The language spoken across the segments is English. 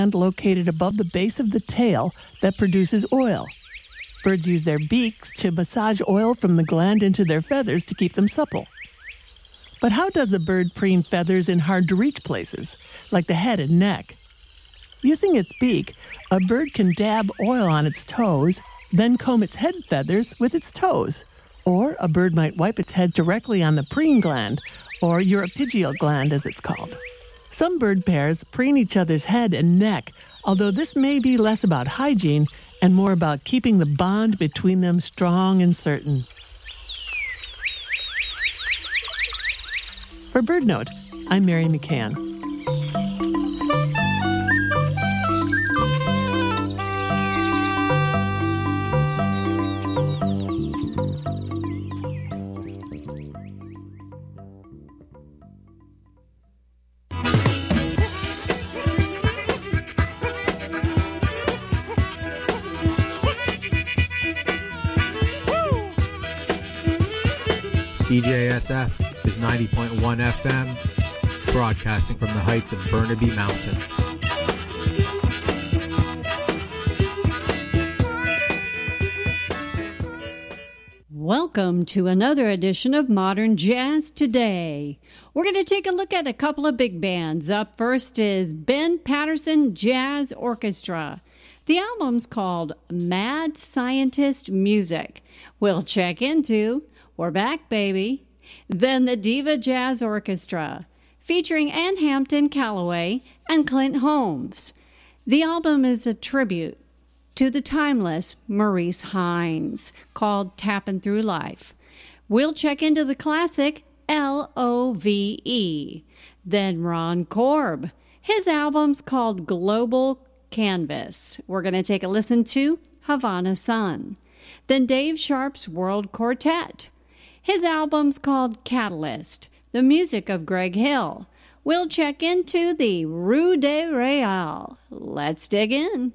located above the base of the tail that produces oil. Birds use their beaks to massage oil from the gland into their feathers to keep them supple. But how does a bird preen feathers in hard-to-reach places, like the head and neck? Using its beak, a bird can dab oil on its toes, then comb its head feathers with its toes. Or a bird might wipe its head directly on the preen gland, or uropygial gland as it's called. Some bird pairs preen each other's head and neck, although this may be less about hygiene and more about keeping the bond between them strong and certain. For BirdNote, I'm Mary McCann. CJSF is 90.1 FM, broadcasting from the heights of Burnaby Mountain. Welcome to another edition of Modern Jazz Today. We're going to take a look at a couple of big bands. Up first is Ben Patterson Jazz Orchestra. The album's called Mad Scientist Music. We'll check into We're Back, Baby. Then the Diva Jazz Orchestra, featuring Ann Hampton Calloway and Clint Holmes. The album is a tribute to the timeless Maurice Hines, called Tappin' Through Life. We'll check into the classic Love. Then Ron Korb. His album's called Global Canvas. We're going to take a listen to Havana Sun. Then Dave Sharp's World Quartet. His album's called Catalyst, the music of Greg Hill. We'll check into the Rue de Real. Let's dig in.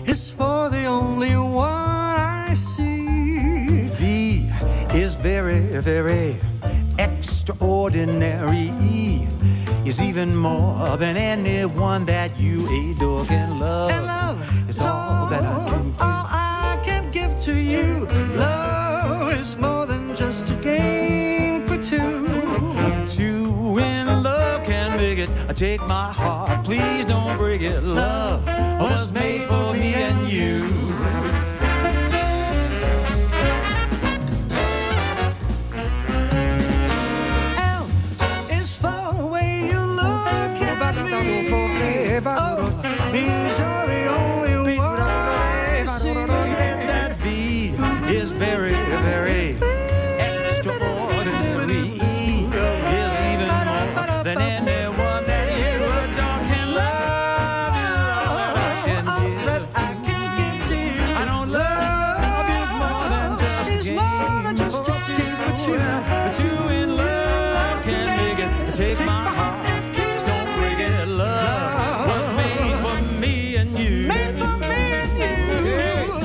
is for the only one I see. V is very, very extraordinary. E is even more than anyone that you adore can love. And love is all that I can give to you. Love is more than just a game for two. Two in love can make it. Take my heart, please don't break it. Love was made for me and you. L is for the way you look at me. Oh, means you're the only one I see. And that V is very, very extraordinary. E is even more than anyone that you adore can love. You all that I can give to you. I don't love you more than just a game for two. The two in love can make it. Take my heart, please don't break it. Love was made for me and you. Made for me and you.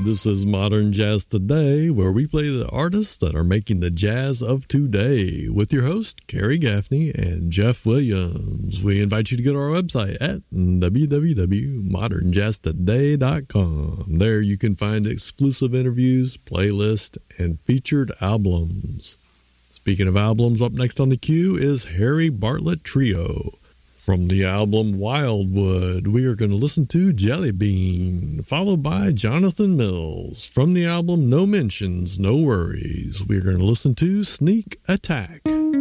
This is Modern Jazz Today, where we play the artists that are making the jazz of today with your host, Kerry Gaffney and Jeff Williams. We invite you to go to our website at www.modernjazztoday.com. There you can find exclusive interviews, playlists, and featured albums. Speaking of albums, up next on the queue is Harry Bartlett Trio. From the album Wildwood, we are going to listen to Jelly Bean, followed by Jonathan Mills. From the album No Mentions, No Worries, we are going to listen to Sneak Attack.